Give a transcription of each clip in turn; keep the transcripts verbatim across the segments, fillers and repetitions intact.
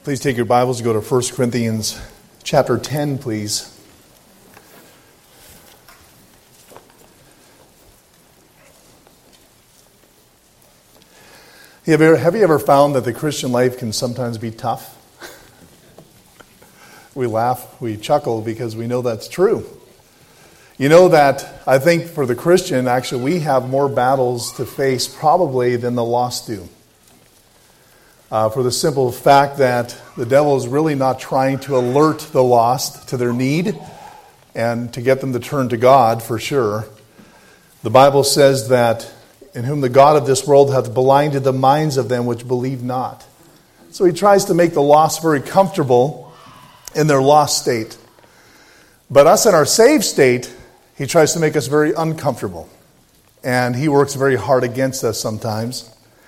Please take your Bibles and go to First Corinthians chapter ten, please. Have you, ever, have you ever found that the Christian life can sometimes be tough? We laugh, we chuckle because we know that's true. You know that I think for the Christian, actually, we have more battles to face probably than the lost do. Uh, for the simple fact that the devil is really not trying to alert the lost to their need and to get them to turn to God, for sure. The Bible says that in whom the God of this world hath blinded the minds of them which believe not. So he tries to make the lost very comfortable in their lost state. But us in our saved state, he tries to make us very uncomfortable. And he works very hard against us sometimes.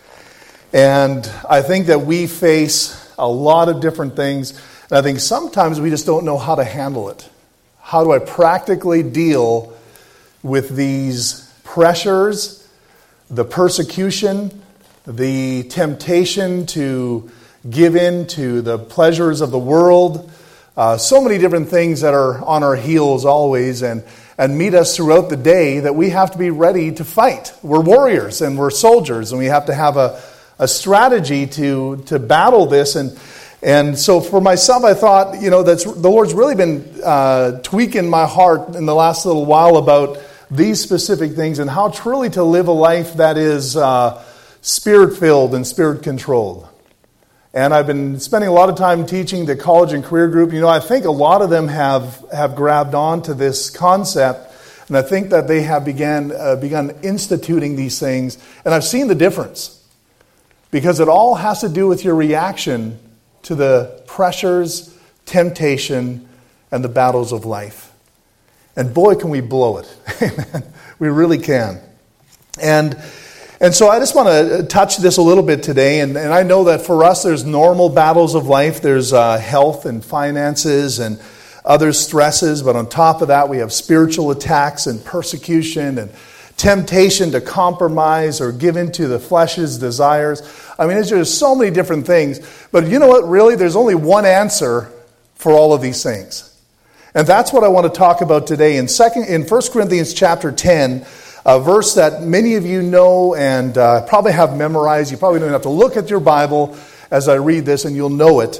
And I think that we face a lot of different things. And I think sometimes we just don't know how to handle it. How do I practically deal with these pressures, the persecution, the temptation to give in to the pleasures of the world, uh, so many different things that are on our heels always and, and meet us throughout the day that we have to be ready to fight. We're warriors and we're soldiers, and we have to have a a strategy to to battle this. And and so for myself, I thought, you know, that's the Lord's really been uh, tweaking my heart in the last little while about these specific things and how truly to live a life that is uh, spirit-filled and spirit-controlled. And I've been spending a lot of time teaching the college and career group. You know, I think a lot of them have, have grabbed on to this concept, and I think that they have began uh, begun instituting these things, and I've seen the difference. Because it all has to do with your reaction to the pressures, temptation, and the battles of life. And boy, can we blow it. Amen. We really can. And and so I just want to touch this a little bit today. And, and I know that for us, there's normal battles of life. There's uh, health and finances and other stresses. But on top of that, we have spiritual attacks and persecution and temptation to compromise or give in to the flesh's desires. I mean, there's just so many different things. But you know what? Really, there's only one answer for all of these things. And that's what I want to talk about today. In second, in First Corinthians chapter ten, a verse that many of you know and uh, probably have memorized. You probably don't have to look at your Bible as I read this, and you'll know it.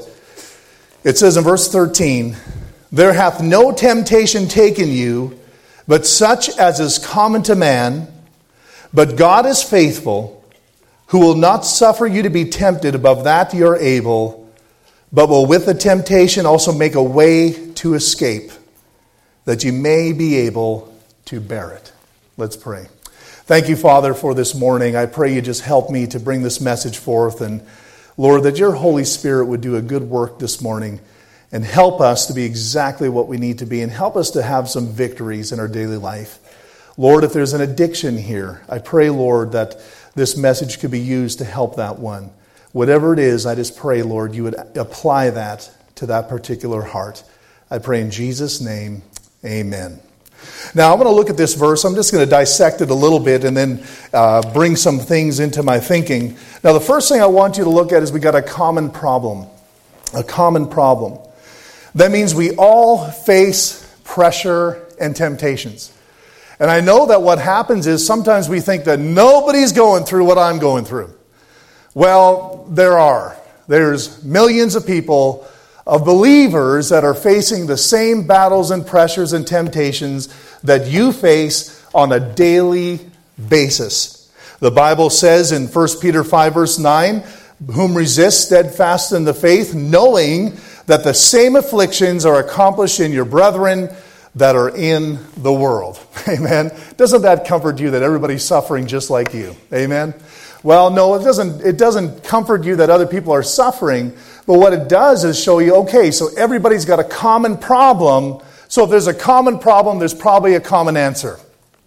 It says in verse thirteen, "There hath no temptation taken you, but such as is common to man. But God is faithful, who will not suffer you to be tempted above that you are able, but will with the temptation also make a way to escape, that you may be able to bear it." Let's pray. Thank you, Father, for this morning. I pray you just help me to bring this message forth. And Lord, that your Holy Spirit would do a good work this morning and help us to be exactly what we need to be, and help us to have some victories in our daily life. Lord, if there's an addiction here, I pray, Lord, that this message could be used to help that one. Whatever it is, I just pray, Lord, you would apply that to that particular heart. I pray in Jesus' name, amen. Now, I'm going to look at this verse. I'm just going to dissect it a little bit and then uh, bring some things into my thinking. Now, the first thing I want you to look at is we got a common problem. A common problem. That means we all face pressure and temptations. And I know that what happens is sometimes we think that nobody's going through what I'm going through. Well, there are. There's millions of people, of believers, that are facing the same battles and pressures and temptations that you face on a daily basis. The Bible says in First Peter five verse nine, "Whom resist steadfast in the faith, knowing that the same afflictions are accomplished in your brethren that are in the world." Amen. Doesn't that comfort you that everybody's suffering just like you? Amen. Well, no, it doesn't. It doesn't comfort you that other people are suffering. But what it does is show you, okay, so everybody's got a common problem. So if there's a common problem, there's probably a common answer.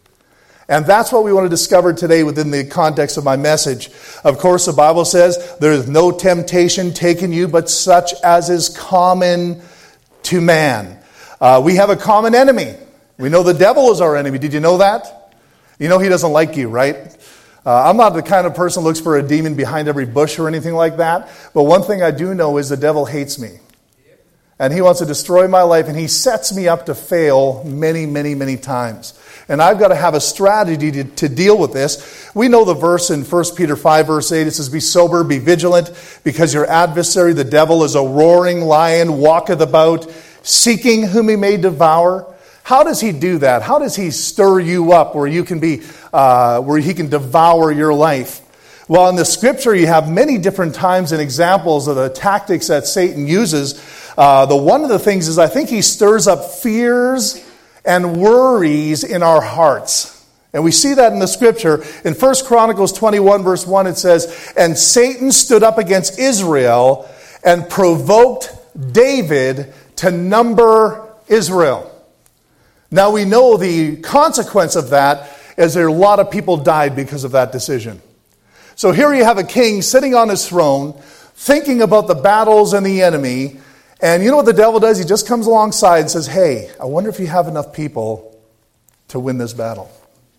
And that's what we want to discover today within the context of my message. Of course, the Bible says, "There is no temptation taken you, but such as is common to man." Uh, we have a common enemy. We know the devil is our enemy. Did you know that? You know he doesn't like you, right? Uh, I'm not the kind of person who looks for a demon behind every bush or anything like that. But one thing I do know is the devil hates me. And he wants to destroy my life, and he sets me up to fail many, many, many times. And I've got to have a strategy to, to deal with this. We know the verse in First Peter five, verse eight. It says, "Be sober, be vigilant, because your adversary, the devil, is a roaring lion, walketh about, seeking whom he may devour." How does he do that? How does he stir you up where you can be, uh, where he can devour your life? Well, in the Scripture, you have many different times and examples of the tactics that Satan uses. Uh, the one of the things is I think he stirs up fears and worries in our hearts. And we see that in the Scripture. In First Chronicles twenty-one, verse one, it says, "And Satan stood up against Israel and provoked David to number Israel." Now we know the consequence of that is there a lot of people died because of that decision. So here you have a king sitting on his throne, thinking about the battles and the enemy. And you know what the devil does? He just comes alongside and says, "Hey, I wonder if you have enough people to win this battle."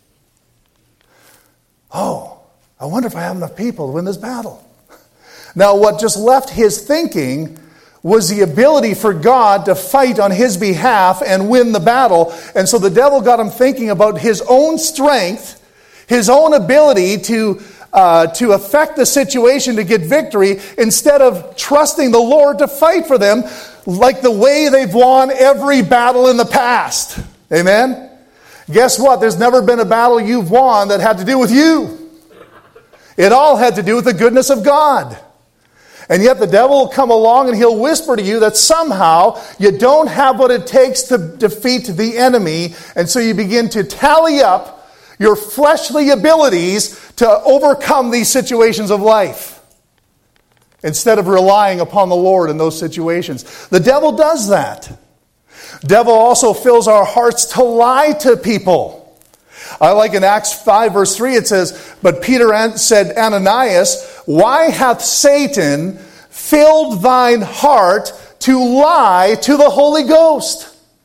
Oh, I wonder if I have enough people to win this battle. Now, what just left his thinking was the ability for God to fight on his behalf and win the battle. And so the devil got him thinking about his own strength, his own ability to Uh, to affect the situation to get victory, instead of trusting the Lord to fight for them like the way they've won every battle in the past. Amen? Guess what? There's never been a battle you've won that had to do with you. It all had to do with the goodness of God. And yet the devil will come along and he'll whisper to you that somehow you don't have what it takes to defeat the enemy. And so you begin to tally up your fleshly abilities to overcome these situations of life, instead of relying upon the Lord in those situations. The devil does that. The devil also fills our hearts to lie to people. I like in Acts five, verse three, it says, "But Peter said, Ananias, why hath Satan filled thine heart to lie to the Holy Ghost?"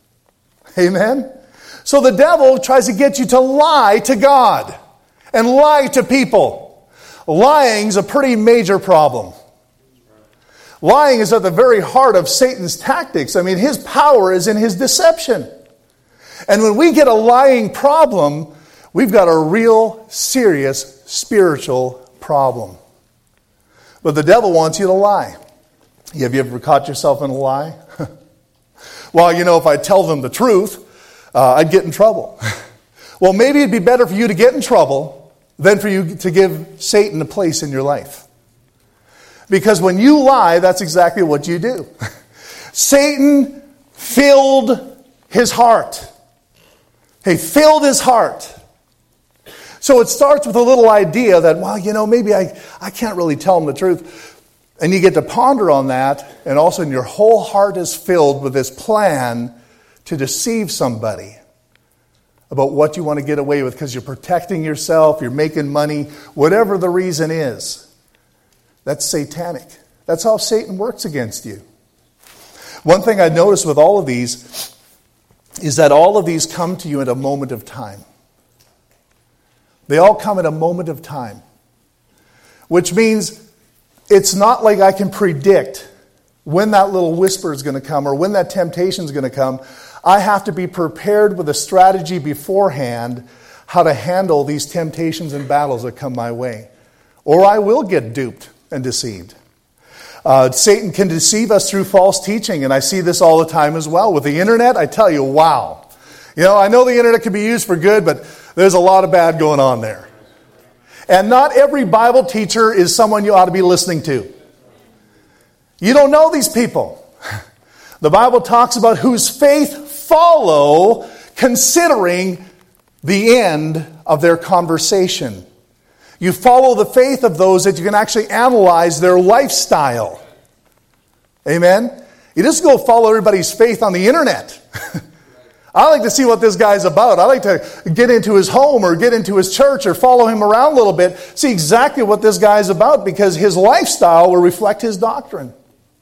Amen? So the devil tries to get you to lie to God and lie to people. Lying's a pretty major problem. Lying is at the very heart of Satan's tactics. I mean, his power is in his deception. And when we get a lying problem, we've got a real serious spiritual problem. But the devil wants you to lie. Have you ever caught yourself in a lie? Well, you know, if I tell them the truth, Uh, I'd get in trouble. Well, maybe it'd be better for you to get in trouble than for you to give Satan a place in your life. Because when you lie, that's exactly what you do. Satan filled his heart. He filled his heart. So it starts with a little idea that, well, you know, maybe I, I can't really tell him the truth. And you get to ponder on that, and all of a sudden your whole heart is filled with this plan to deceive somebody about what you want to get away with because you're protecting yourself, you're making money, whatever the reason is. That's satanic. That's how Satan works against you. One thing I noticed with all of these is that all of these come to you at a moment of time. They all come at a moment of time. Which means it's not like I can predict when that little whisper is going to come or when that temptation is going to come. I have to be prepared with a strategy beforehand how to handle these temptations and battles that come my way. Or I will get duped and deceived. Uh, Satan can deceive us through false teaching, and I see this all the time as well. With the internet, I tell you, wow. You know, I know the internet can be used for good, but there's a lot of bad going on there. And not every Bible teacher is someone you ought to be listening to. You don't know these people. The Bible talks about whose faith follow, considering the end of their conversation. You follow the faith of those that you can actually analyze their lifestyle. Amen? You just go follow everybody's faith on the internet. I like to see what this guy's about. I like to get into his home or get into his church or follow him around a little bit, see exactly what this guy's about, because his lifestyle will reflect his doctrine.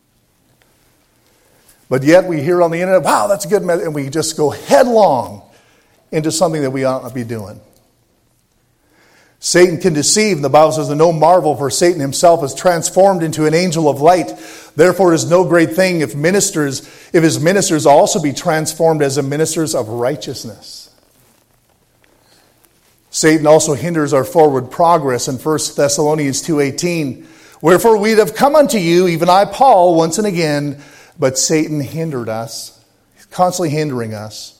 But yet we hear on the internet, wow, that's a good message, and we just go headlong into something that we ought not be doing. Satan can deceive. And the Bible says, and no marvel, for Satan himself is transformed into an angel of light. Therefore it is no great thing if ministers, if his ministers also be transformed as the ministers of righteousness. Satan also hinders our forward progress in First Thessalonians two eighteen. Wherefore we have come unto you, even I, Paul, once and again, but Satan hindered us. He's constantly hindering us.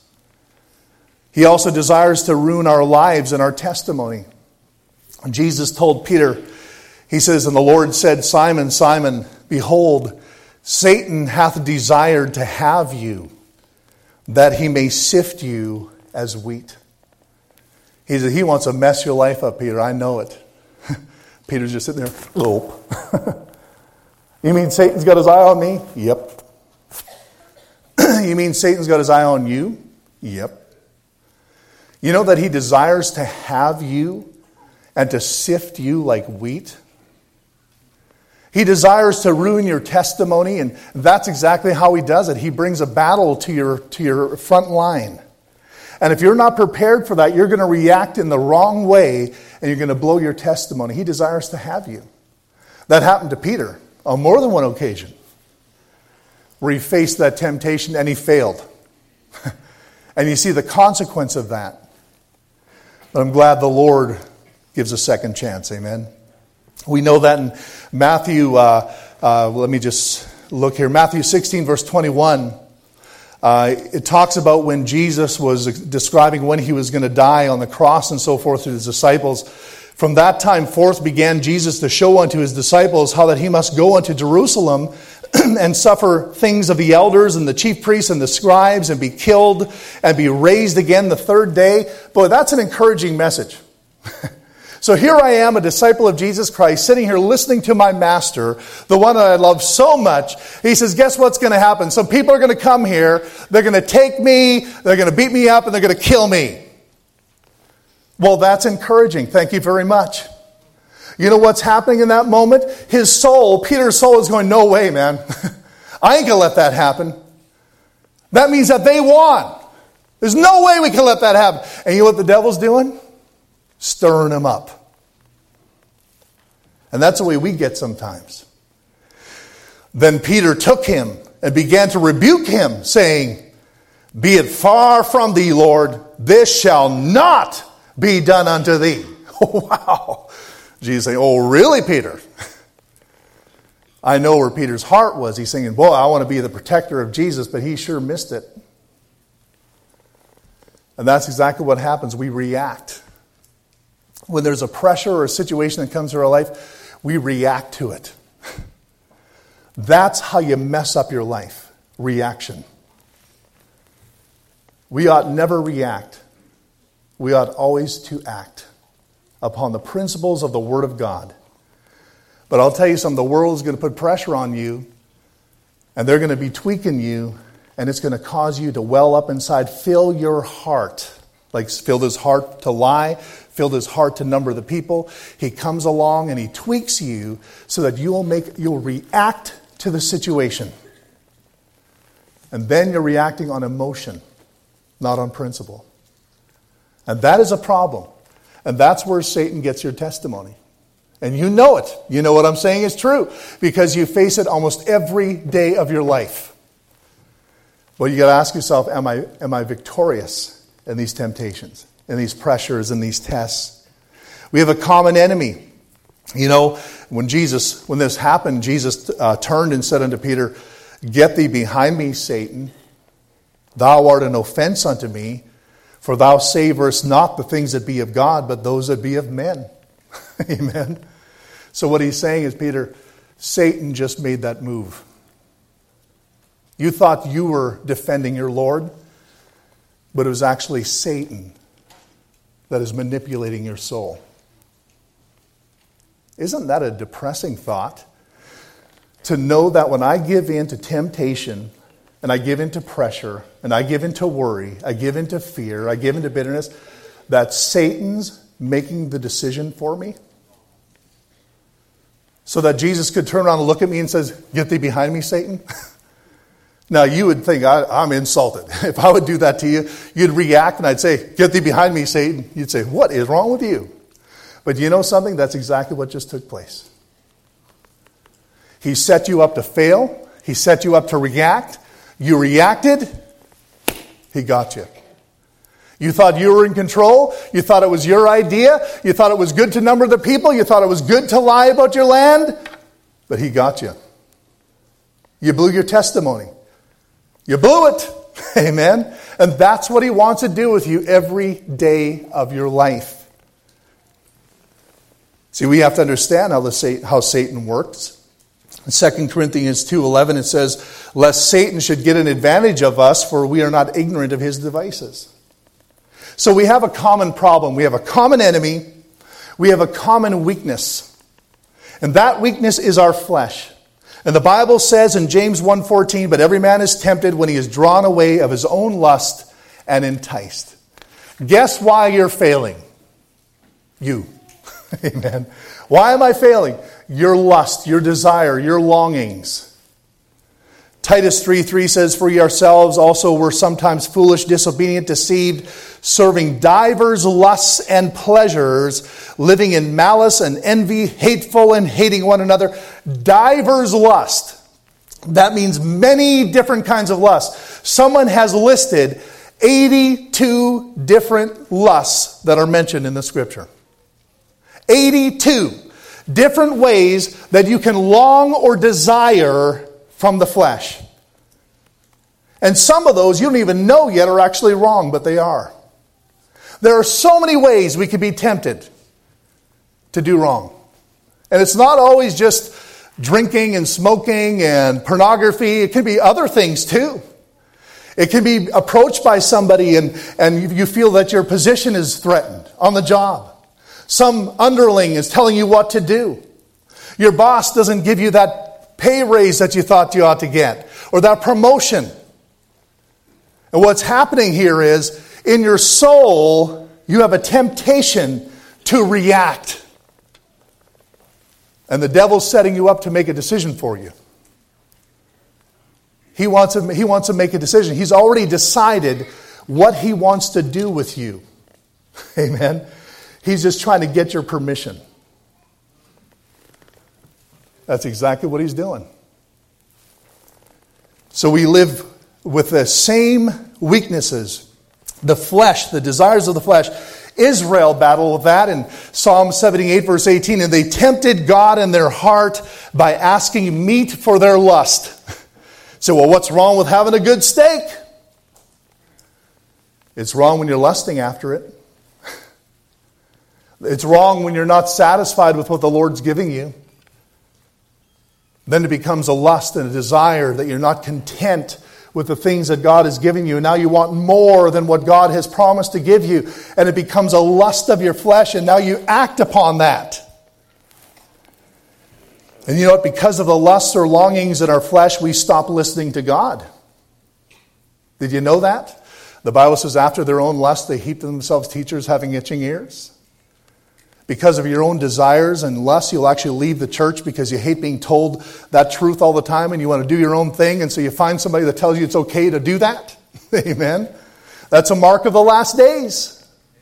He also desires to ruin our lives and our testimony. Jesus told Peter, he says, and the Lord said, Simon, Simon, behold, Satan hath desired to have you, that he may sift you as wheat. He said, he wants to mess your life up, Peter. I know it. Peter's just sitting there, gulp. You mean Satan's got his eye on me? Yep. You mean Satan's got his eye on you? Yep. You know that he desires to have you and to sift you like wheat? He desires to ruin your testimony, and that's exactly how he does it. He brings a battle to your, to your front line. And if you're not prepared for that, you're going to react in the wrong way, and you're going to blow your testimony. He desires to have you. That happened to Peter on more than one occasion, where he faced that temptation and he failed. And you see the consequence of that. But I'm glad the Lord gives a second chance. Amen. We know that in Matthew, uh, uh, let me just look here. Matthew sixteen, verse twenty-one. Uh, it talks about when Jesus was describing when he was going to die on the cross and so forth to his disciples. From that time forth began Jesus to show unto his disciples how that he must go unto Jerusalem and suffer things of the elders and the chief priests and the scribes and be killed and be raised again the third day. Boy, that's an encouraging message. So here I am, a disciple of Jesus Christ, sitting here listening to my master, the one that I love so much. He says, guess what's going to happen? Some people are going to come here, they're going to take me, they're going to beat me up, and they're going to kill me. Well, that's encouraging. Thank you very much. You know what's happening in that moment? His soul, Peter's soul is going, no way, man. I ain't going to let that happen. That means that they won. There's no way we can let that happen. And you know what the devil's doing? Stirring him up. And that's the way we get sometimes. Then Peter took him and began to rebuke him, saying, be it far from thee, Lord, this shall not be done unto thee. Oh, wow. Jesus saying, oh, really, Peter? I know where Peter's heart was. He's thinking, boy, I want to be the protector of Jesus, but he sure missed it. And that's exactly what happens. We react. When there's a pressure or a situation that comes to our life, we react to it. That's how you mess up your life. Reaction. We ought never react. We ought always to act upon the principles of the Word of God. But I'll tell you something, the world is going to put pressure on you, and they're going to be tweaking you, and it's going to cause you to well up inside, fill your heart. Like fill his heart to lie, filled his heart to number the people. He comes along and he tweaks you so that you'll make you'll react to the situation. And then you're reacting on emotion, not on principle. And that is a problem. And that's where Satan gets your testimony. And you know it. You know what I'm saying is true because you face it almost every day of your life. Well, you got to ask yourself, am I am I victorious in these temptations, in these pressures, in these tests? We have a common enemy. You know, when Jesus, when this happened, Jesus uh, turned and said unto Peter, get thee behind me, Satan. Thou art an offense unto me, for thou savorest not the things that be of God, but those that be of men. Amen. So what he's saying is, Peter, Satan just made that move. You thought you were defending your Lord, but it was actually Satan that is manipulating your soul. Isn't that a depressing thought? To know that when I give in to temptation, and I give in to pressure, and I give in to worry, I give in to fear, I give in to bitterness, that Satan's making the decision for me? So that Jesus could turn around and look at me and says, get thee behind me, Satan? Now, you would think, I, I'm insulted. If I would do that to you, you'd react and I'd say, get thee behind me, Satan. You'd say, what is wrong with you? But you know something? That's exactly what just took place. He set you up to fail. He set you up to react. You reacted. He got you. You thought you were in control. You thought it was your idea. You thought it was good to number the people. You thought it was good to lie about your land. But he got you. You blew your testimony. You blew it. Amen. And that's what he wants to do with you every day of your life. See, we have to understand how, the, how Satan works. In Second Corinthians two eleven it says, lest Satan should get an advantage of us, for we are not ignorant of his devices. So we have a common problem. We have a common enemy. We have a common weakness. And that weakness is our flesh. And the Bible says in James one fourteen, but every man is tempted when he is drawn away of his own lust and enticed. Guess why you're failing? You. Amen. Why am I failing? Your lust, your desire, your longings. Titus three three says, for ye yourselves also were sometimes foolish, disobedient, deceived, serving divers lusts and pleasures, living in malice and envy, hateful and hating one another. Divers lust. That means many different kinds of lust. Someone has listed eighty-two different lusts that are mentioned in the scripture. eighty-two different ways that you can long or desire from the flesh. And some of those you don't even know yet are actually wrong, but they are. There are so many ways we can be tempted to do wrong. And it's not always just drinking and smoking and pornography. It can be other things too. It can be approached by somebody and, and you feel that your position is threatened on the job. Some underling is telling you what to do. Your boss doesn't give you that pay raise that you thought you ought to get, or that promotion. And what's happening here is, in your soul, you have a temptation to react. And the devil's setting you up to make a decision for you. He wants to, he wants to make a decision. He's already decided what he wants to do with you. Amen. He's just trying to get your permission. That's exactly what he's doing. So we live with the same weaknesses. The flesh, the desires of the flesh. Israel battled with that in Psalm seventy-eight verse eighteen. And they tempted God in their heart by asking meat for their lust. So, well, what's wrong with having a good steak? It's wrong when you're lusting after it. It's wrong when you're not satisfied with what the Lord's giving you. Then it becomes a lust and a desire that you're not content with the things that God has given you. And now you want more than what God has promised to give you. And it becomes a lust of your flesh, and now you act upon that. And you know what? Because of the lusts or longings in our flesh, we stop listening to God. Did you know that? The Bible says after their own lust, they heap to themselves teachers having itching ears. Because of your own desires and lusts, you'll actually leave the church because you hate being told that truth all the time and you want to do your own thing. And so you find somebody that tells you it's okay to do that. Amen. That's a mark of the last days.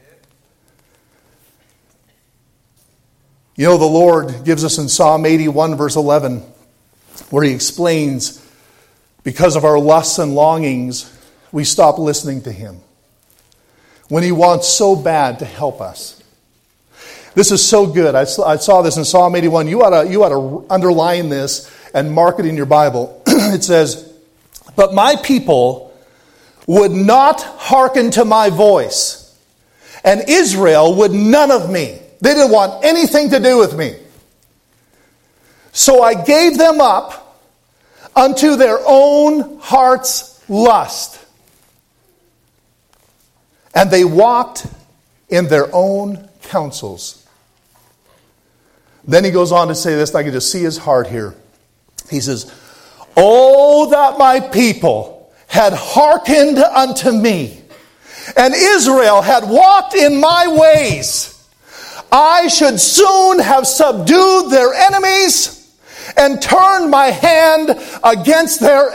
You know, the Lord gives us in Psalm eighty-one verse eleven, where he explains, because of our lusts and longings, we stop listening to him. When he wants so bad to help us. This is so good. I saw this in Psalm eighty-one. You ought to, you ought to underline this and mark it in your Bible. It says, but my people would not hearken to my voice, and Israel would none of me. They didn't want anything to do with me. So I gave them up unto their own heart's lust. And they walked in their own counsels. Then he goes on to say this, I can just see his heart here. He says, oh, that my people had hearkened unto me, and Israel had walked in my ways, I should soon have subdued their enemies and turned my hand against their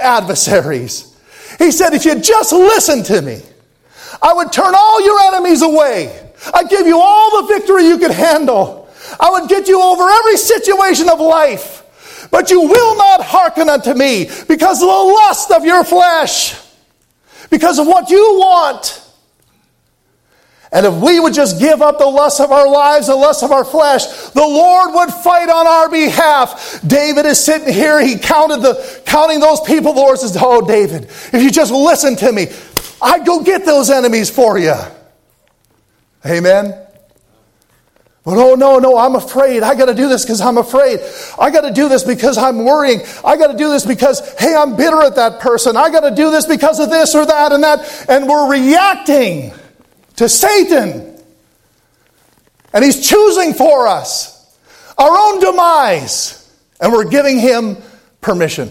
adversaries. He said, if you just listen to me, I would turn all your enemies away. I'd give you all the victory you could handle. I would get you over every situation of life. But you will not hearken unto me because of the lust of your flesh. Because of what you want. And if we would just give up the lust of our lives, the lust of our flesh, the Lord would fight on our behalf. David is sitting here. He counted the counting those people. The Lord says, oh, David, if you just listen to me, I'd go get those enemies for you. Amen. But oh, no, no, I'm afraid. I got to do this because I'm afraid. I got to do this because I'm worrying. I got to do this because, hey, I'm bitter at that person. I got to do this because of this or that and that. And we're reacting to Satan. And he's choosing for us our own demise. And we're giving him permission.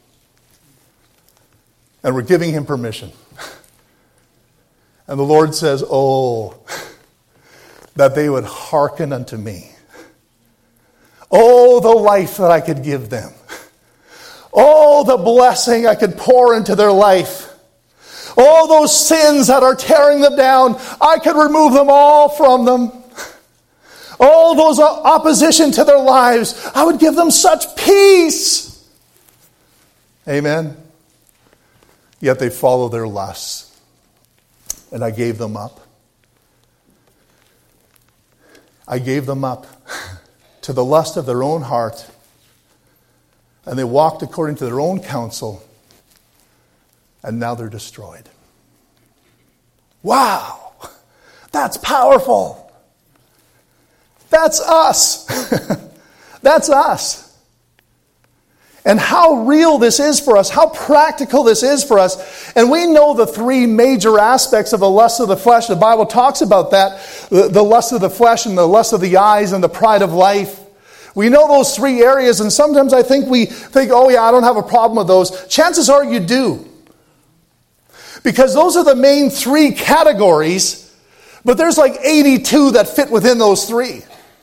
And we're giving him permission. And the Lord says, oh, that they would hearken unto me. Oh, the life that I could give them. Oh, the blessing I could pour into their life. Oh, those sins that are tearing them down, I could remove them all from them. Oh, those opposition to their lives, I would give them such peace. Amen. Yet they follow their lusts. And I gave them up. I gave them up to the lust of their own heart. And they walked according to their own counsel. And now they're destroyed. Wow! That's powerful. That's us. That's us. And how real this is for us, how practical this is for us. And we know the three major aspects of the lust of the flesh. The Bible talks about that. The, the lust of the flesh and the lust of the eyes and the pride of life. We know those three areas, and sometimes I think we think, oh yeah, I don't have a problem with those. Chances are you do. Because those are the main three categories, but there's like eighty-two that fit within those three.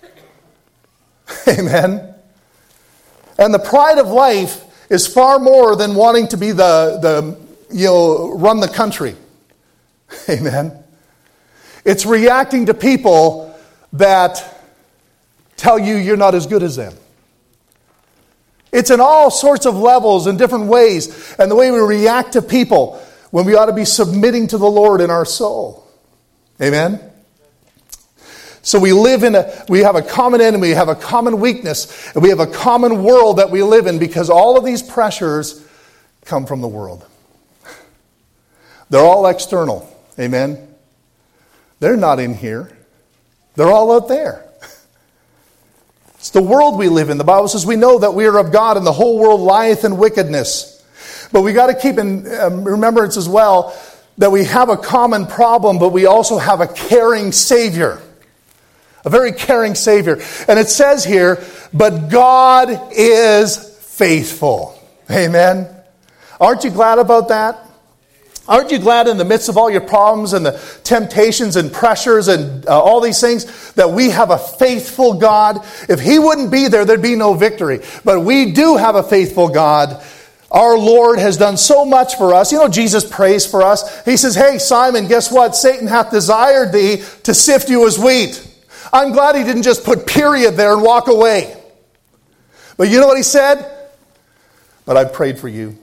Amen. And the pride of life is far more than wanting to be the, the you know, run the country. Amen. It's reacting to people that tell you you're not as good as them. It's in all sorts of levels and different ways. And the way we react to people when we ought to be submitting to the Lord in our soul. Amen. So we live in a, we have a common enemy, we have a common weakness, and we have a common world that we live in because all of these pressures come from the world. They're all external. Amen. They're not in here. They're all out there. It's the world we live in. The Bible says we know that we are of God and the whole world lieth in wickedness. But we got to keep in um, remembrance as well that we have a common problem, but we also have a caring Savior. A very caring Savior. And it says here, but God is faithful. Amen. Aren't you glad about that? Aren't you glad in the midst of all your problems and the temptations and pressures and uh, all these things that we have a faithful God? If He wouldn't be there, there'd be no victory. But we do have a faithful God. Our Lord has done so much for us. You know, Jesus prays for us. He says, hey, Simon, guess what? Satan hath desired thee to sift you as wheat. I'm glad he didn't just put period there and walk away. But you know what he said? But I prayed for you.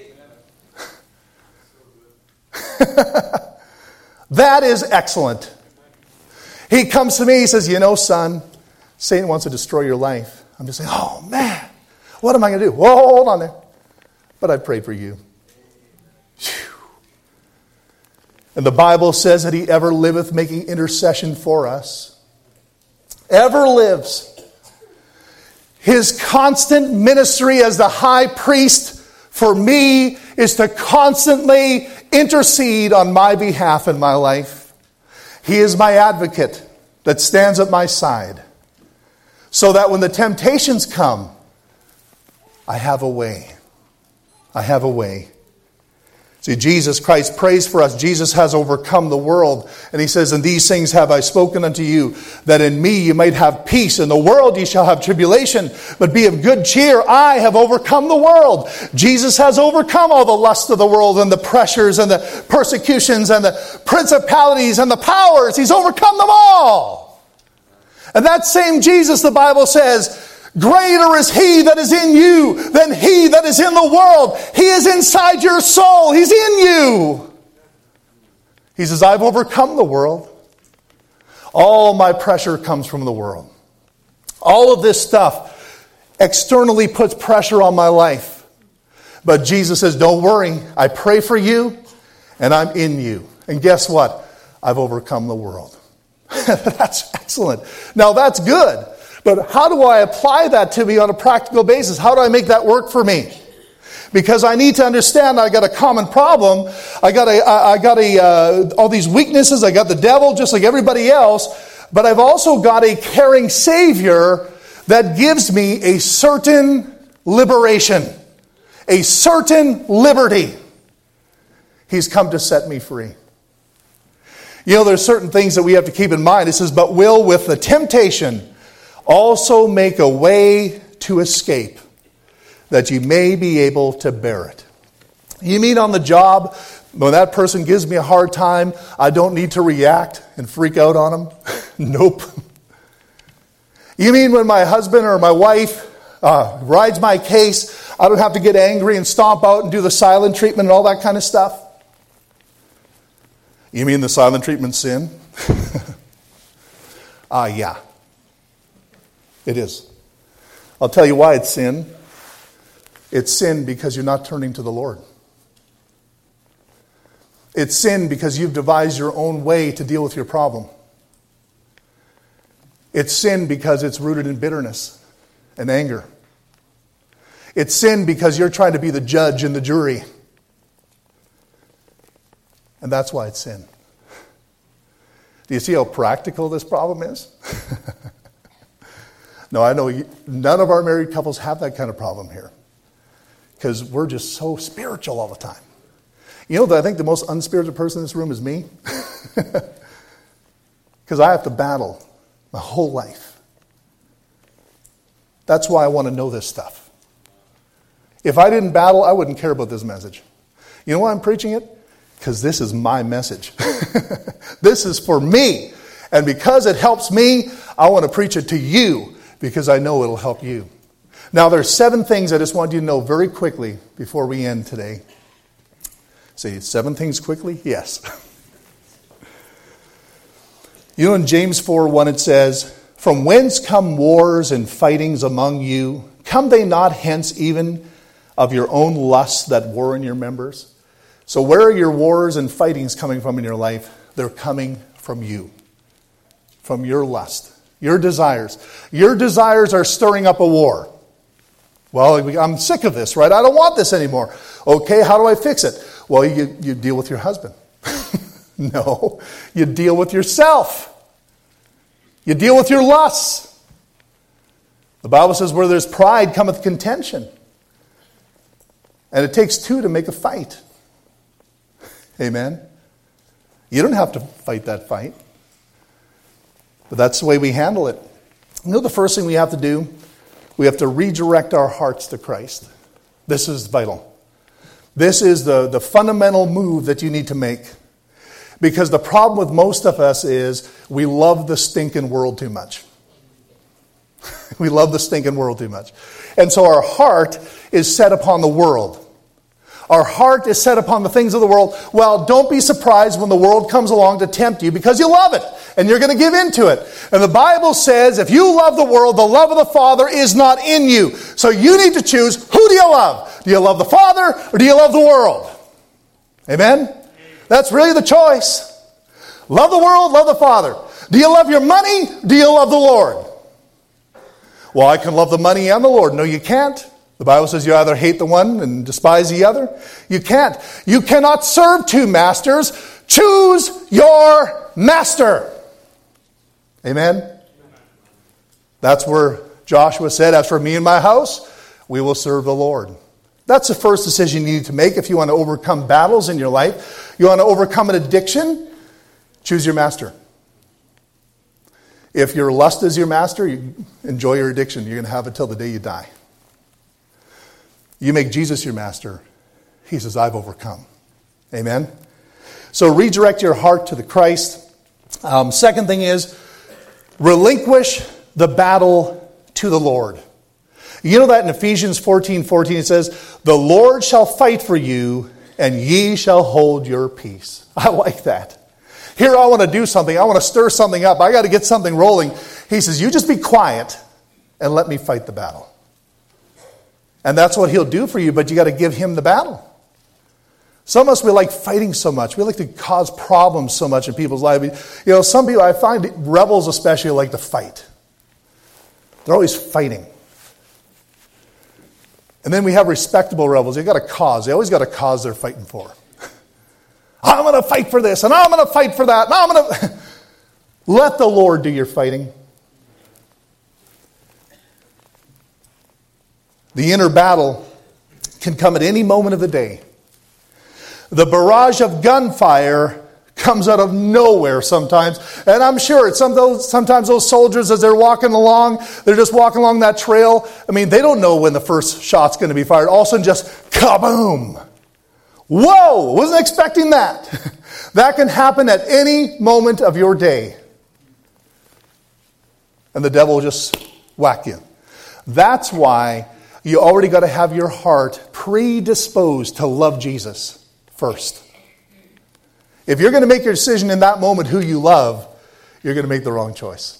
That is excellent. He comes to me, he says, you know, son, Satan wants to destroy your life. I'm just saying, oh man, what am I going to do? Whoa, hold on there. But I prayed for you. Whew. And the Bible says that he ever liveth making intercession for us. Ever lives. His constant ministry as the high priest for me is to constantly intercede on my behalf in my life. He is my advocate that stands at my side. So that when the temptations come, I have a way. I have a way. See, Jesus Christ prays for us. Jesus has overcome the world. And he says, and these things have I spoken unto you, that in me you might have peace. In the world ye shall have tribulation, but be of good cheer. I have overcome the world. Jesus has overcome all the lust of the world and the pressures and the persecutions and the principalities and the powers. He's overcome them all. And that same Jesus, the Bible says, greater is he that is in you than he that is in the world. He is inside your soul. He's in you. He says, I've overcome the world. All my pressure comes from the world. All of this stuff externally puts pressure on my life. But Jesus says, don't worry. I pray for you and I'm in you. And guess what? I've overcome the world. That's excellent. Now that's good. But how do I apply that to me on a practical basis? How do I make that work for me? Because I need to understand I got a common problem. I got a, I got a, uh, all these weaknesses. I got the devil just like everybody else. But I've also got a caring Savior that gives me a certain liberation, a certain liberty. He's come to set me free. You know, there's certain things that we have to keep in mind. It says, but will with the temptation also make a way to escape, that you may be able to bear it. You mean on the job, when that person gives me a hard time, I don't need to react and freak out on them? Nope. You mean when my husband or my wife uh, rides my case, I don't have to get angry and stomp out and do the silent treatment and all that kind of stuff? You mean the silent treatment sin? Ah, uh, yeah. It is. I'll tell you why it's sin. It's sin because you're not turning to the Lord. It's sin because you've devised your own way to deal with your problem. It's sin because it's rooted in bitterness and anger. It's sin because you're trying to be the judge and the jury. And that's why it's sin. Do you see how practical this problem is? No, I know none of our married couples have that kind of problem here. Because we're just so spiritual all the time. You know, I think the most unspiritual person in this room is me. Because I have to battle my whole life. That's why I want to know this stuff. If I didn't battle, I wouldn't care about this message. You know why I'm preaching it? Because this is my message. This is for me. And because it helps me, I want to preach it to you. Because I know it'll help you. Now, there's seven things I just want you to know very quickly before we end today. Say seven things quickly? Yes. You know, in James four one it says, from whence come wars and fightings among you? Come they not hence even of your own lusts that war in your members? So where are your wars and fightings coming from in your life? They're coming from you. From your lust. Your desires. Your desires are stirring up a war. Well, I'm sick of this, right? I don't want this anymore. Okay, how do I fix it? Well, you, you deal with your husband. No, you deal with yourself. You deal with your lusts. The Bible says where there's pride cometh contention. And it takes two to make a fight. Amen? You don't have to fight that fight. But that's the way we handle it. You know the first thing we have to do? We have to redirect our hearts to Christ. This is vital. This is the, the fundamental move that you need to make. Because the problem with most of us is we love the stinking world too much. We love the stinking world too much. And so our heart is set upon the world. Our heart is set upon the things of the world. Well, don't be surprised when the world comes along to tempt you because you love it and you're going to give into it. And the Bible says if you love the world, the love of the Father is not in you. So you need to choose, who do you love? Do you love the Father or do you love the world? Amen? That's really the choice. Love the world, love the Father. Do you love your money? Do you love the Lord? Well, I can love the money and the Lord. No, you can't. The Bible says you either hate the one and despise the other. You can't. You cannot serve two masters. Choose your master. Amen? That's where Joshua said, as for me and my house, we will serve the Lord. That's the first decision you need to make if you want to overcome battles in your life. You want to overcome an addiction? Choose your master. If your lust is your master, you enjoy your addiction. You're going to have it till the day you die. You make Jesus your master. He says, I've overcome. Amen? So redirect your heart to the Christ. Um, second thing is, relinquish the battle to the Lord. You know that in Ephesians fourteen fourteen it says, the Lord shall fight for you, and ye shall hold your peace. I like that. Here I want to do something. I want to stir something up. I got to get something rolling. He says, you just be quiet and let me fight the battle. And that's what he'll do for you, but you got to give him the battle. Some of us, we like fighting so much. We like to cause problems so much in people's lives. You know, some people, I find rebels especially like to fight. They're always fighting. And then we have respectable rebels. They got a cause. They always got a cause they're fighting for. I'm going to fight for this, and I'm going to fight for that, and I'm going to... Let the Lord do your fighting. The inner battle can come at any moment of the day. The barrage of gunfire comes out of nowhere sometimes. And I'm sure some those, sometimes those soldiers, as they're walking along, they're just walking along that trail. I mean, they don't know when the first shot's going to be fired. All of a sudden, just kaboom. Whoa, wasn't expecting that. That can happen at any moment of your day. And the devil will just whack you. That's why you already got to have your heart predisposed to love Jesus first. If you're going to make your decision in that moment who you love, you're going to make the wrong choice.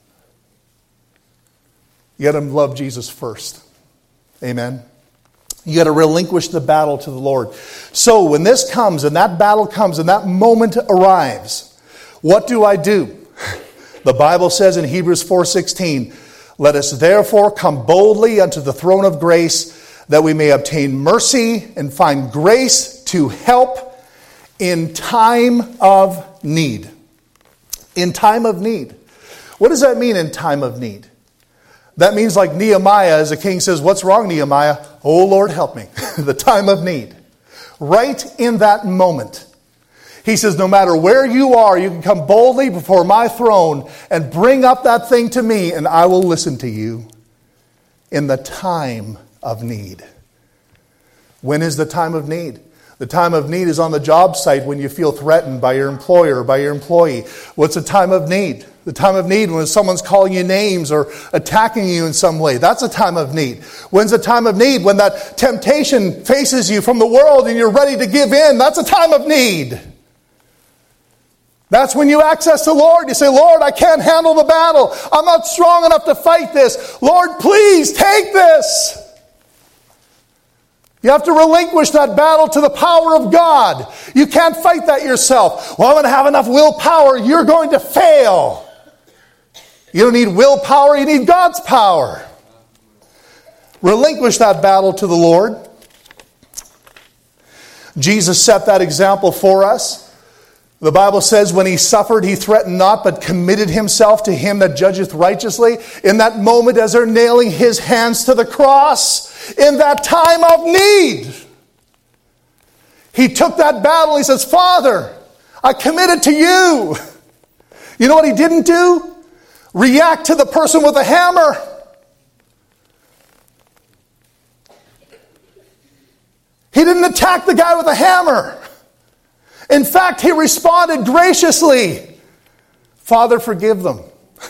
You got to love Jesus first. Amen. You got to relinquish the battle to the Lord. So when this comes and that battle comes and that moment arrives, what do I do? The Bible says in Hebrews four sixteen, let us therefore come boldly unto the throne of grace, that we may obtain mercy and find grace to help in time of need. In time of need. What does that mean, in time of need? That means like Nehemiah, as the king says, what's wrong, Nehemiah? Oh, Lord, help me. The time of need. Right in that moment. He says, no matter where you are, you can come boldly before my throne and bring up that thing to me, and I will listen to you in the time of need. When is the time of need? The time of need is on the job site when you feel threatened by your employer or by your employee. What's the time of need? The time of need when someone's calling you names or attacking you in some way. That's a time of need. When's the time of need? When that temptation faces you from the world and you're ready to give in. That's a time of need. That's when you access the Lord. You say, Lord, I can't handle the battle. I'm not strong enough to fight this. Lord, please take this. You have to relinquish that battle to the power of God. You can't fight that yourself. Well, I'm going to have enough willpower. You're going to fail. You don't need willpower. You need God's power. Relinquish that battle to the Lord. Jesus set that example for us. The Bible says when he suffered, he threatened not, but committed himself to him that judgeth righteously. In that moment as they're nailing his hands to the cross, in that time of need, he took that battle. He says, Father, I committed to you. You know what he didn't do? React to the person with a hammer. He didn't attack the guy with a hammer. In fact, he responded graciously, Father, forgive them.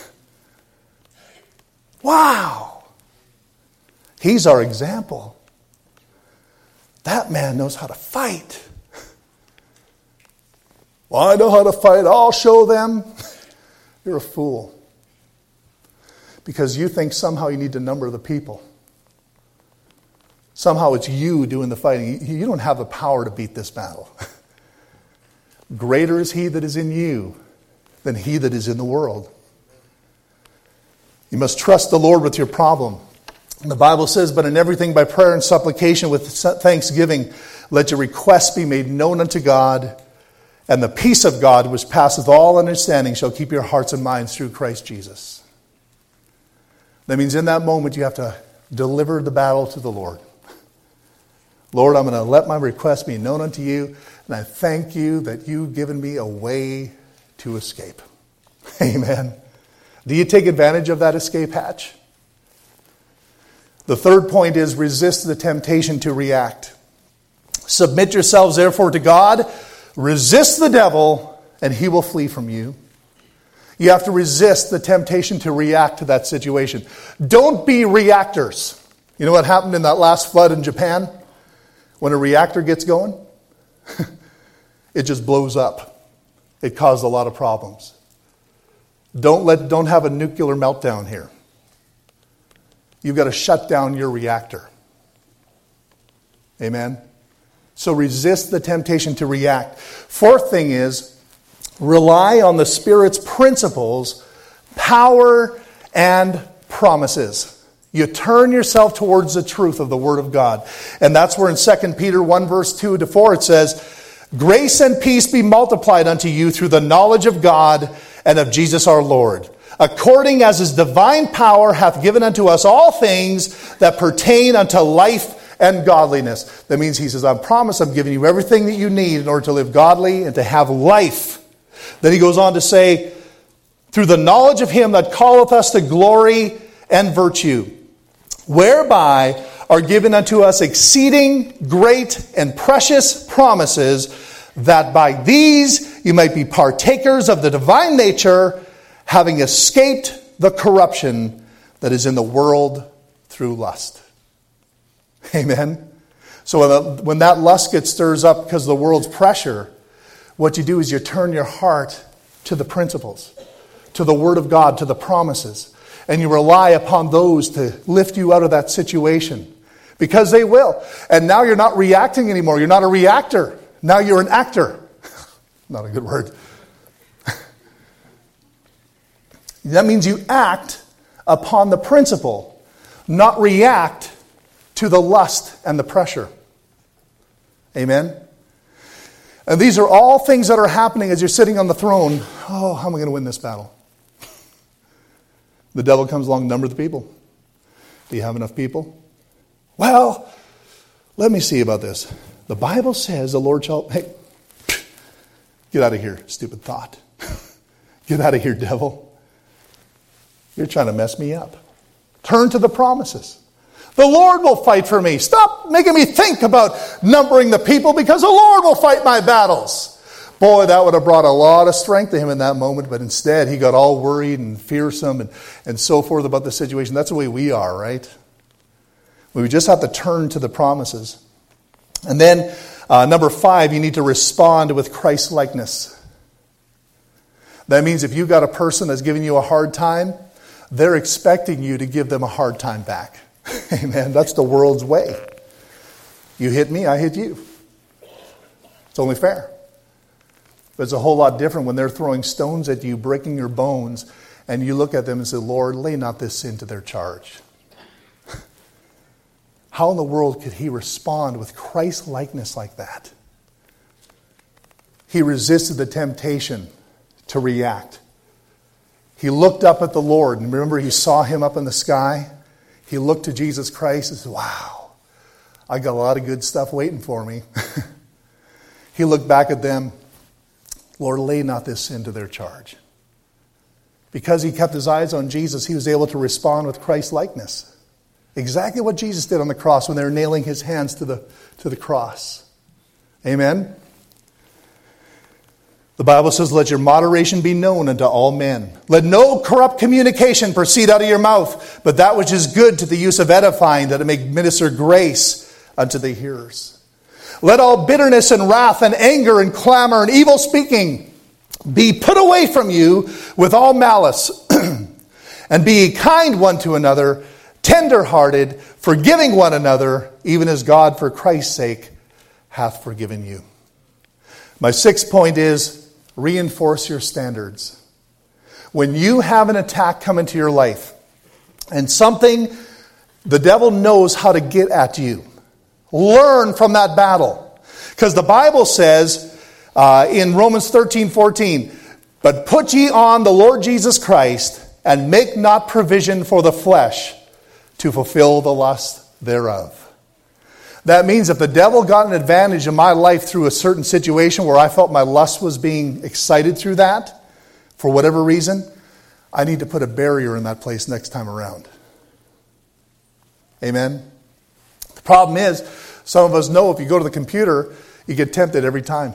Wow. He's our example. That man knows how to fight. Well, I know how to fight. I'll show them. You're a fool. Because you think somehow you need to number the people. Somehow it's you doing the fighting. You don't have the power to beat this battle. Greater is he that is in you than he that is in the world. You must trust the Lord with your problem. And the Bible says, but in everything by prayer and supplication with thanksgiving, let your requests be made known unto God, and the peace of God, which passeth all understanding, shall keep your hearts and minds through Christ Jesus. That means in that moment you have to deliver the battle to the Lord. Lord, I'm going to let my request be known unto you, and I thank you that you've given me a way to escape. Amen. Do you take advantage of that escape hatch? The third point is resist the temptation to react. Submit yourselves therefore to God. Resist the devil, and he will flee from you. You have to resist the temptation to react to that situation. Don't be reactors. You know what happened in that last flood in Japan? When a reactor gets going, it just blows up. It caused a lot of problems. Don't let, don't have a nuclear meltdown here. You've got to shut down your reactor. Amen? So resist the temptation to react. Fourth thing is, rely on the Spirit's principles, power, and promises. You turn yourself towards the truth of the Word of God. And that's where in Second Peter one verse two to four it says, grace and peace be multiplied unto you through the knowledge of God and of Jesus our Lord, according as his divine power hath given unto us all things that pertain unto life and godliness. That means he says, I promise I'm giving you everything that you need in order to live godly and to have life. Then he goes on to say, through the knowledge of him that calleth us to glory and virtue, whereby are given unto us exceeding great and precious promises, that by these you might be partakers of the divine nature, having escaped the corruption that is in the world through lust. Amen. So when, the, when that lust gets stirs up because of the world's pressure, what you do is you turn your heart to the principles, to the Word of God, to the promises. And you rely upon those to lift you out of that situation. Because they will. And now you're not reacting anymore. You're not a reactor. Now you're an actor. Not a good word. That means you act upon the principle, not react to the lust and the pressure. Amen? And these are all things that are happening as you're sitting on the throne. Oh, how am I going to win this battle? The devil comes along, number the people. Do you have enough people? Well, let me see about this. The Bible says the Lord shall... Hey, get out of here, stupid thought. Get out of here, devil. You're trying to mess me up. Turn to the promises. The Lord will fight for me. Stop making me think about numbering the people, because the Lord will fight my battles. Boy, that would have brought a lot of strength to him in that moment, but instead he got all worried and fearsome and, and so forth about the situation. That's the way we are, right? We just have to turn to the promises. And then, uh, number five, you need to respond with Christ-likeness. That means if you've got a person that's giving you a hard time, they're expecting you to give them a hard time back. Amen. That's the world's way. You hit me, I hit you. It's only fair. But it's a whole lot different when they're throwing stones at you, breaking your bones, and you look at them and say, Lord, lay not this sin to their charge. How in the world could he respond with Christ-likeness like that? He resisted the temptation to react. He looked up at the Lord, and remember he saw him up in the sky. He looked to Jesus Christ and said, wow, I got a lot of good stuff waiting for me. He looked back at them. Lord, lay not this sin to their charge. Because he kept his eyes on Jesus, he was able to respond with Christ-likeness. Exactly what Jesus did on the cross when they were nailing his hands to the, to the cross. Amen? The Bible says, let your moderation be known unto all men. Let no corrupt communication proceed out of your mouth, but that which is good to the use of edifying, that it may minister grace unto the hearers. Let all bitterness and wrath and anger and clamor and evil speaking be put away from you with all malice. And be ye kind one to another, tender-hearted, forgiving one another, even as God for Christ's sake hath forgiven you. My sixth point is reinforce your standards. When you have an attack come into your life and something, the devil knows how to get at you, learn from that battle. Because the Bible says uh, in Romans thirteen fourteen, but put ye on the Lord Jesus Christ, and make not provision for the flesh to fulfill the lust thereof. That means if the devil got an advantage in my life through a certain situation where I felt my lust was being excited through that, for whatever reason, I need to put a barrier in that place next time around. Amen? The problem is, some of us know if you go to the computer, you get tempted every time.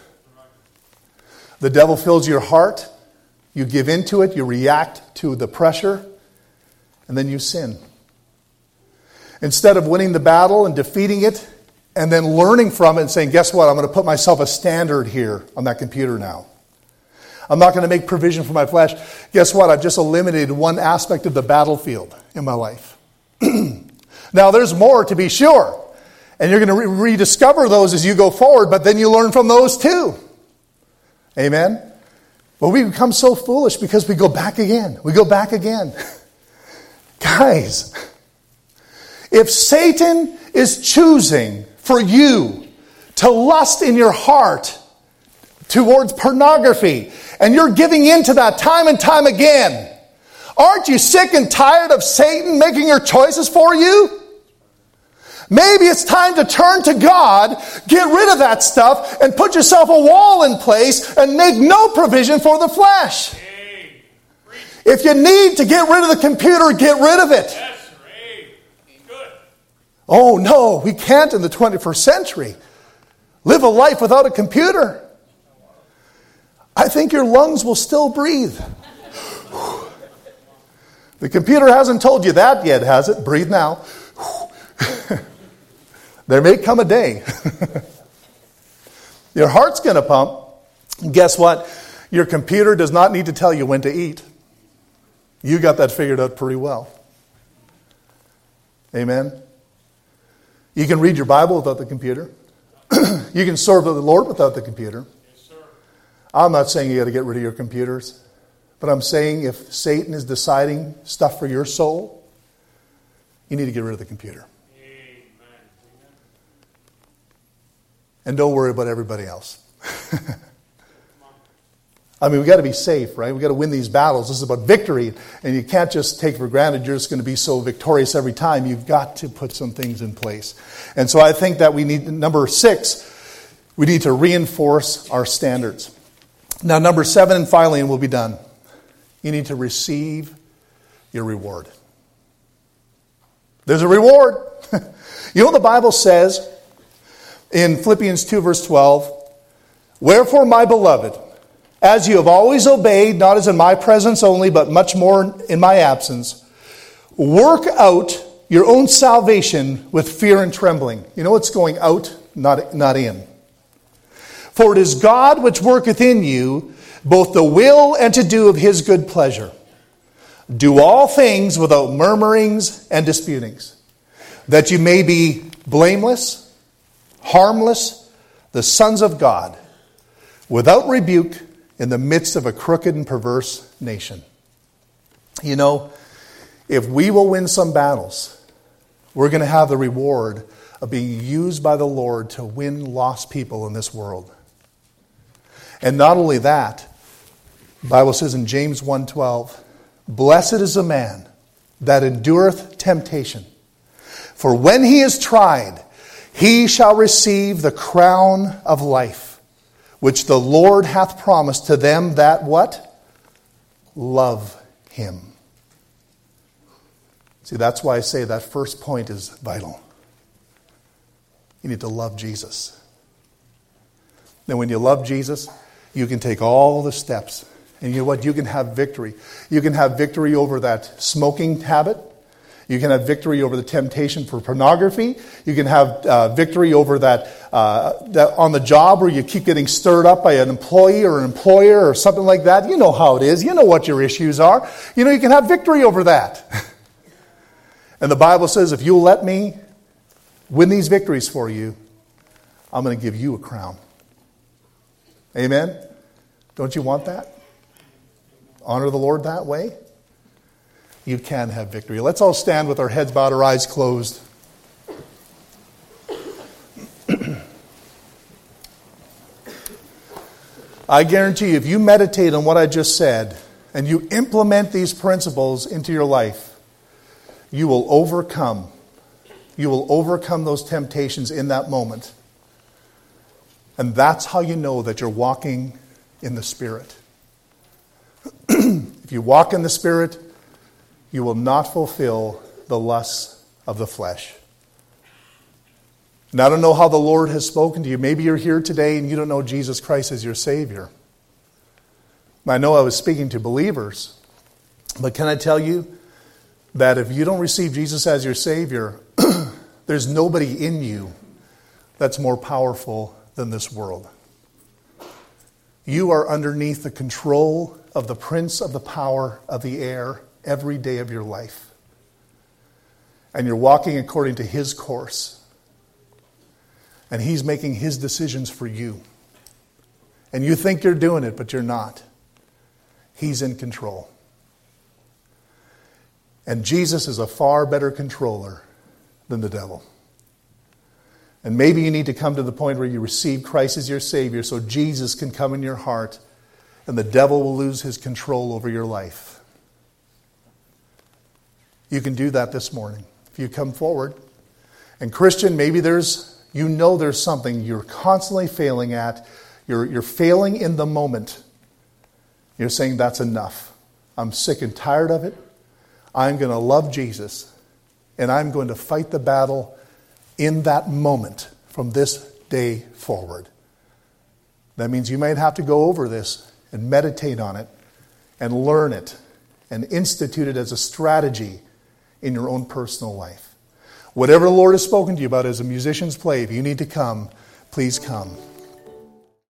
The devil fills your heart, you give into it, you react to the pressure, and then you sin. Instead of winning the battle and defeating it, and then learning from it and saying, guess what, I'm going to put myself a standard here on that computer now. I'm not going to make provision for my flesh. Guess what, I've just eliminated one aspect of the battlefield in my life. Now there's more to be sure. And you're going to re- rediscover those as you go forward, but then you learn from those too. Amen? But we become so foolish because we go back again. We go back again. Guys, if Satan is choosing for you to lust in your heart towards pornography, and you're giving in to that time and time again, aren't you sick and tired of Satan making your choices for you? Maybe it's time to turn to God, get rid of that stuff, and put yourself a wall in place and make no provision for the flesh. If you need to get rid of the computer, get rid of it. Oh no, we can't in the twenty-first century live a life without a computer. I think your lungs will still breathe. The computer hasn't told you that yet, has it? Breathe now. There may come a day. Your heart's going to pump. Guess what? Your computer does not need to tell you when to eat. You got that figured out pretty well. Amen? You can read your Bible without the computer. You can serve the Lord without the computer. Yes, sir. I'm not saying you got to get rid of your computers. But I'm saying if Satan is deciding stuff for your soul, you need to get rid of the computer. Amen. And don't worry about everybody else. I mean, we got to be safe, right? We got to win these battles. This is about victory, and you can't just take for granted you're just going to be so victorious every time. You've got to put some things in place. And so I think that we need, number six, we need to reinforce our standards. Now, number seven, and finally, and we'll be done. You need to receive your reward. There's a reward. You know what the Bible says in Philippians two, verse twelve? Wherefore, my beloved, as you have always obeyed, not as in my presence only, but much more in my absence, work out your own salvation with fear and trembling. You know what's going out, not, not in. For it is God which worketh in you, both the will and to do of his good pleasure. Do all things without murmurings and disputings, that you may be blameless, harmless, the sons of God, without rebuke, in the midst of a crooked and perverse nation. You know, if we will win some battles, we're going to have the reward of being used by the Lord to win lost people in this world. And not only that, the Bible says in James one twelve, blessed is the man that endureth temptation, for when he is tried, he shall receive the crown of life, which the Lord hath promised to them that what? Love him. See, that's why I say that first point is vital. You need to love Jesus. Then when you love Jesus, you can take all the steps. And you know what? You can have victory. You can have victory over that smoking habit. You can have victory over the temptation for pornography. You can have uh, victory over that, uh, that on the job where you keep getting stirred up by an employee or an employer or something like that. You know how it is. You know what your issues are. You know, you can have victory over that. And the Bible says, if you'll let me win these victories for you, I'm going to give you a crown. Amen? Don't you want that? Honor the Lord that way? You can have victory. Let's all stand with our heads bowed, our eyes closed. I guarantee you, if you meditate on what I just said and you implement these principles into your life, you will overcome. You will overcome those temptations in that moment. And that's how you know that you're walking in the Spirit. If you walk in the Spirit, you will not fulfill the lusts of the flesh. And I don't know how the Lord has spoken to you. Maybe you're here today and you don't know Jesus Christ as your Savior. I know I was speaking to believers, but can I tell you that if you don't receive Jesus as your Savior, there's nobody in you that's more powerful than this world. You are underneath the control of the prince of the power of the air every day of your life. And you're walking according to his course. And he's making his decisions for you. And you think you're doing it, but you're not. He's in control. And Jesus is a far better controller than the devil. And maybe you need to come to the point where you receive Christ as your Savior so Jesus can come in your heart and the devil will lose his control over your life. You can do that this morning if you come forward. And Christian, maybe there's, you know there's something you're constantly failing at. You're, you're failing in the moment. You're saying that's enough. I'm sick and tired of it. I'm going to love Jesus. And I'm going to fight the battle in that moment from this day forward. That means you might have to go over this and meditate on it and learn it and institute it as a strategy in your own personal life. Whatever the Lord has spoken to you about as a musician's play, if you need to come, please come.